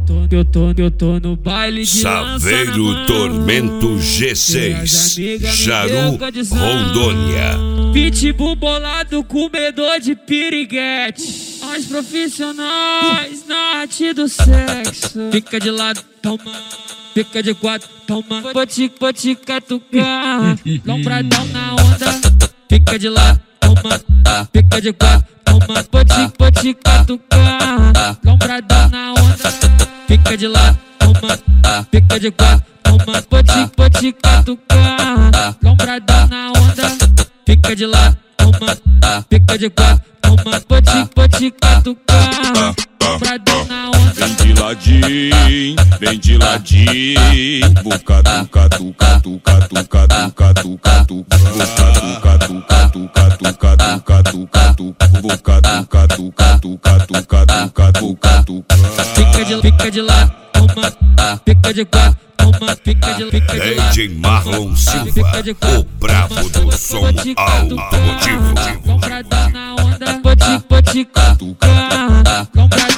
eu tô no baile de Saveiro Tormento G6, Jaru, Rondônia. Pitbull bolado, comedor de piriguete. Os profissionais na arte do sexo. Fica de lado, toma. Fica de quatro, toma. Vou te catucar. Lombradão na onda. Fica de lado, toma. Fica de quatro, toma. Vou te catucar. Lombradão na onda. Fica de lado, toma. Fica de quatro, toma. Vou te catucar. Lombradão na onda. Fica de lado, toma. Fica de quatro, toma. Vou te catucar. Lombradão na onda. Vem de ladinho, vou catucar, tucar, tucar, tucar, tucar, tucar, tucar, vou catucar, tucar, tucar, tucar, tucar, tucar, tucar, vou catucar, tucar, tucar, tucar, tucar, tucar, tucar. Fica de lá, toma, fica de quatro, toma, fica de DJ Marlon Silva, o brabo do som automotivo. Lombradão na onda, vou te catucar.